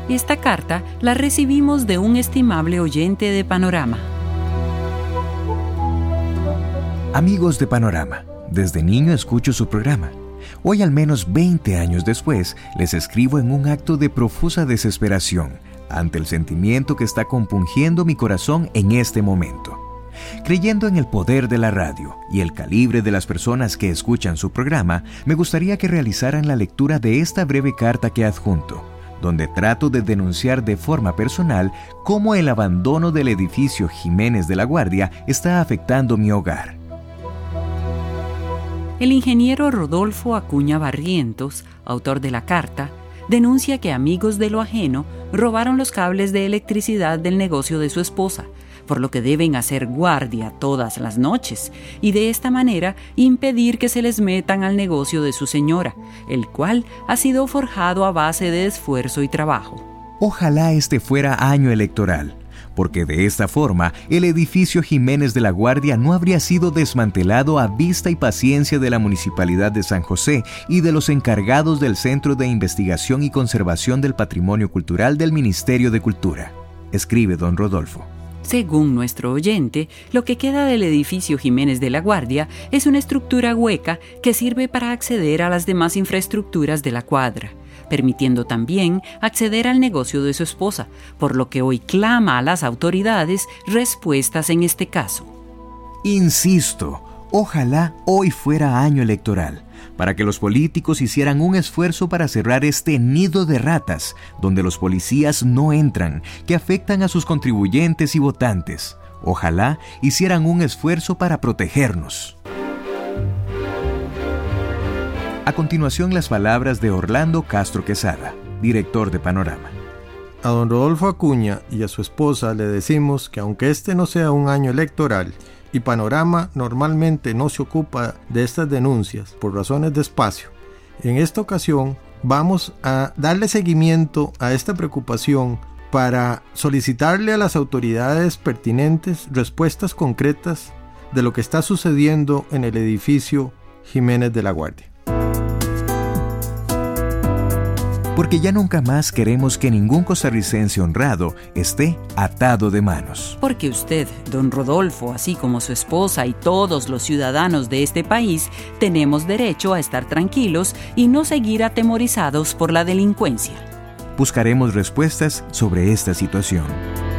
Esta carta la recibimos de un estimable oyente de Panorama. Amigos de Panorama, desde niño escucho su programa. Hoy, al menos 20 años después, les escribo en un acto de profusa desesperación ante el sentimiento que está compungiendo mi corazón en este momento. Creyendo en el poder de la radio y el calibre de las personas que escuchan su programa, me gustaría que realizaran la lectura de esta breve carta que adjunto, donde trato de denunciar de forma personal cómo el abandono del edificio Jiménez de la Guardia está afectando mi hogar. El ingeniero Rodolfo Acuña Barrientos, autor de la carta, denuncia que amigos de lo ajeno robaron los cables de electricidad del negocio de su esposa, por lo que deben hacer guardia todas las noches y de esta manera impedir que se les metan al negocio de su señora, el cual ha sido forjado a base de esfuerzo y trabajo. Ojalá este fuera año electoral, porque de esta forma el edificio Jiménez de la Guardia no habría sido desmantelado a vista y paciencia de la Municipalidad de San José y de los encargados del Centro de Investigación y Conservación del Patrimonio Cultural del Ministerio de Cultura. Escribe don Rodolfo. Según nuestro oyente, lo que queda del edificio Jiménez de la Guardia es una estructura hueca que sirve para acceder a las demás infraestructuras de la cuadra, permitiendo también acceder al negocio de su esposa, por lo que hoy clama a las autoridades respuestas en este caso. Insisto, ojalá hoy fuera año electoral, para que los políticos hicieran un esfuerzo para cerrar este nido de ratas, donde los policías no entran, que afectan a sus contribuyentes y votantes. Ojalá hicieran un esfuerzo para protegernos. A continuación, las palabras de Orlando Castro Quesada, director de Panorama. A don Rodolfo Acuña y a su esposa le decimos que aunque este no sea un año electoral y Panorama normalmente no se ocupa de estas denuncias por razones de espacio, en esta ocasión vamos a darle seguimiento a esta preocupación para solicitarle a las autoridades pertinentes respuestas concretas de lo que está sucediendo en el edificio Jiménez de la Guardia. Porque ya nunca más queremos que ningún costarricense honrado esté atado de manos. Porque usted, don Rodolfo, así como su esposa y todos los ciudadanos de este país, tenemos derecho a estar tranquilos y no seguir atemorizados por la delincuencia. Buscaremos respuestas sobre esta situación.